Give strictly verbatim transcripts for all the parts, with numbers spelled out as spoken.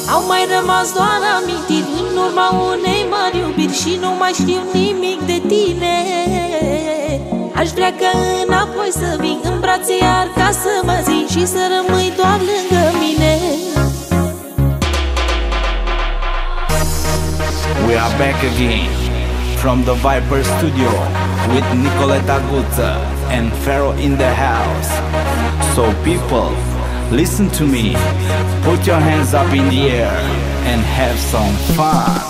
Au mai rămas doar amintiri în urma unei mari iubiri și nu mai știu nimic de tine. Aș vrea ca înapoi să vin în brațe iar ca să mă țin și să rămâi doar lângă mine. We are back again from the Viper Studio with Nicoleta Guță and Pharaoh in the house. So people, listen to me, put your hands up in the air and have some fun.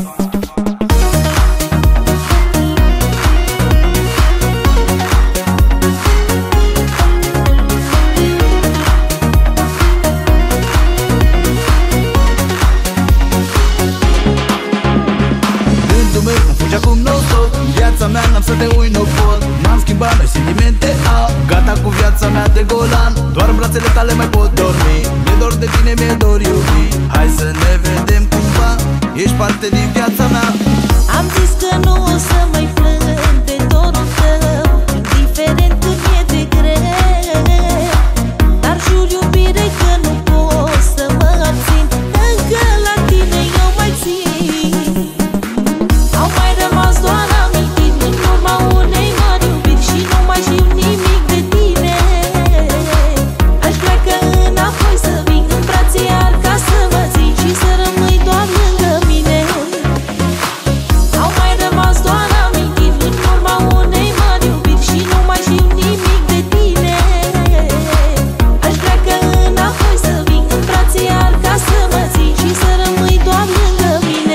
Acum nu tot, în viața mea n-am să te uit, nu pot. M-am schimbat, noi sentimente au. Gata cu viața mea de golan, doar în brațele tale mai pot dormi. Mi-e dor de tine, mi-e dor iubi. Hai să ne vedem cumva, ești parte din viața mea. Am zis că nu o să mai plâng de dorul tău, indiferent cât mi-e de greu. Dar jur iubire că nu pot să mă abțin, încă la tine eu mai țin. Au mai rămas doar amintiri în urma unei mari iubiri și nu mai știu nimic de tine. Aș vrea că înapoi să vin în brațe iar ca să mă țin și să rămâi doar lângă mine. Au mai rămas doar amintiri în urma unei mari iubiri și nu mai știu nimic de tine. Aș vrea că înapoi să vin în brațe iar ca să mă țin și să rămâi doar lângă mine.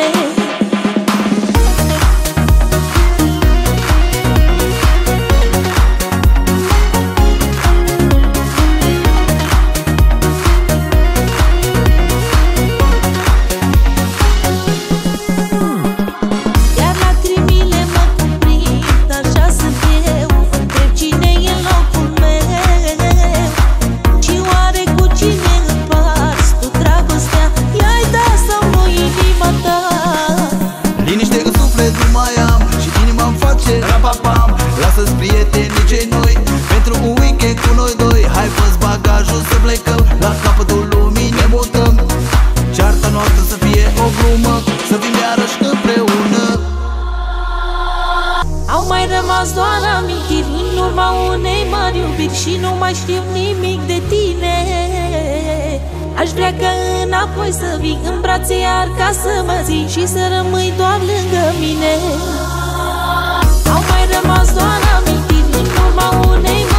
Iar lacrimile mă cuprind, așa sunt eu. Întreb cine e în locul meu și oare cu cine împarți tu dragostea? I-ai dat sau nu inima ta? Liniște în suflet nu mai am și inima-mi face rapapam. Lasă-ți prietenii cei noi pentru un weekend cu noi doi. Hai fă-ți bagajul să plecăm, la capătul lumii ne mutăm. Cearta noastră să fie o glumă, să fim iarăși împreună. Au mai rămas doar amintiri în urma unei mari iubiri și nu mai știu nimic de tine. Aș vrea ca înapoi să vin în brațe iar ca să mă țin și să rămâi doar lângă mine. Au mai rămas doar amintiri în urma unei mari